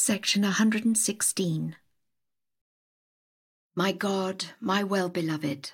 Section 116. My God, my well-beloved,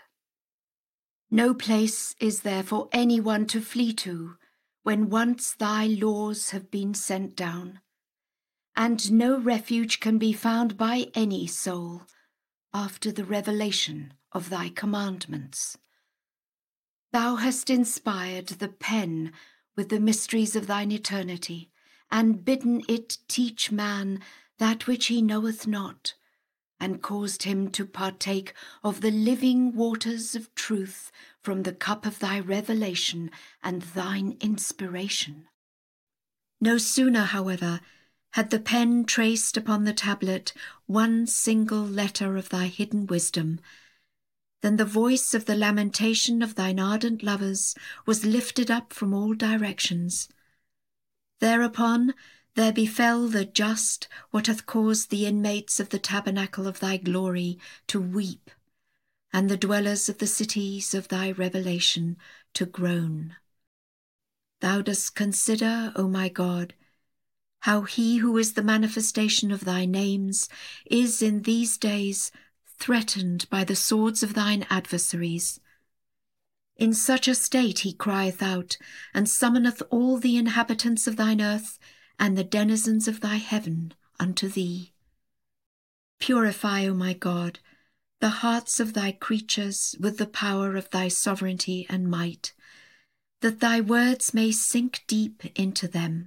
no place is there for anyone to flee to when once thy laws have been sent down, and no refuge can be found by any soul after the revelation of thy commandments. Thou hast inspired the pen with the mysteries of thine eternity, and bidden it teach man that which he knoweth not, and caused him to partake of the living waters of truth from the cup of thy revelation and thine inspiration. No sooner, however, had the pen traced upon the tablet one single letter of thy hidden wisdom, than the voice of the lamentation of thine ardent lovers was lifted up from all directions. Thereupon there befell the just what hath caused the inmates of the tabernacle of thy glory to weep, and the dwellers of the cities of thy revelation to groan. Thou dost consider, O my God, how he who is the manifestation of thy names is in these days threatened by the swords of thine adversaries. In such a state he crieth out, and summoneth all the inhabitants of thine earth and the denizens of thy heaven unto thee. Purify, O my God, the hearts of thy creatures with the power of thy sovereignty and might, that thy words may sink deep into them.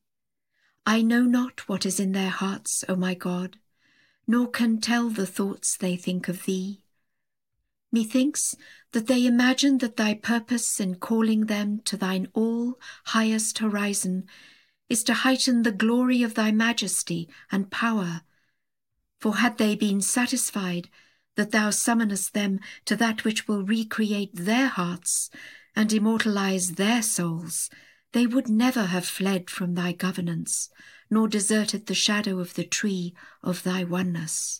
I know not what is in their hearts, O my God, nor can tell the thoughts they think of thee. Methinks that they imagine that thy purpose in calling them to thine all-highest horizon is to heighten the glory of thy majesty and power. For had they been satisfied that thou summonest them to that which will recreate their hearts and immortalize their souls, they would never have fled from thy governance, nor deserted the shadow of the tree of thy oneness.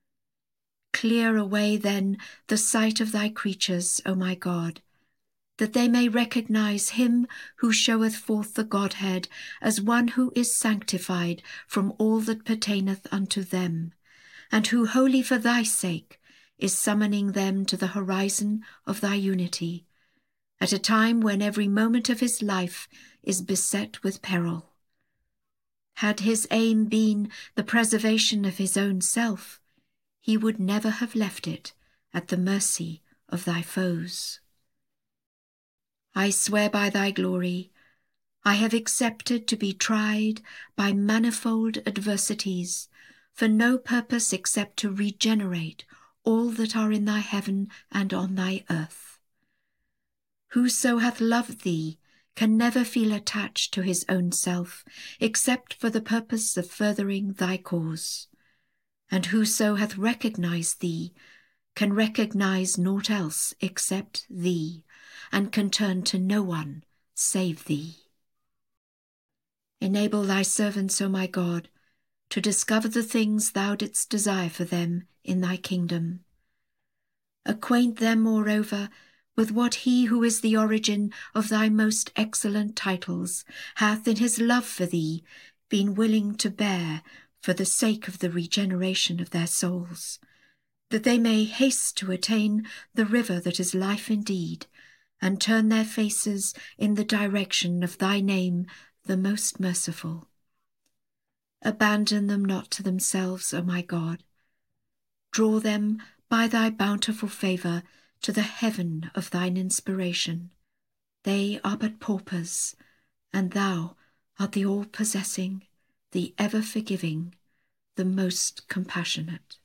Clear away, then, the sight of thy creatures, O my God, that they may recognize him who showeth forth the Godhead as one who is sanctified from all that pertaineth unto them, and who wholly for thy sake is summoning them to the horizon of thy unity, at a time when every moment of his life is beset with peril. Had his aim been the preservation of his own self, he would never have left it at the mercy of thy foes. I swear by thy glory, I have accepted to be tried by manifold adversities, for no purpose except to regenerate all that are in thy heaven and on thy earth. Whoso hath loved thee can never feel attached to his own self, except for the purpose of furthering thy cause. And whoso hath recognized thee can recognize naught else except thee, and can turn to no one save thee. Enable thy servants, O my God, to discover the things thou didst desire for them in thy kingdom. Acquaint them, moreover, with what he who is the origin of thy most excellent titles hath in his love for thee been willing to bear for the sake of the regeneration of their souls, that they may haste to attain the river that is life indeed, and turn their faces in the direction of thy name, the most merciful. Abandon them not to themselves, O my God. Draw them by thy bountiful favour to the heaven of thine inspiration. They are but paupers, and thou art the all-possessing, the ever-forgiving, the most compassionate.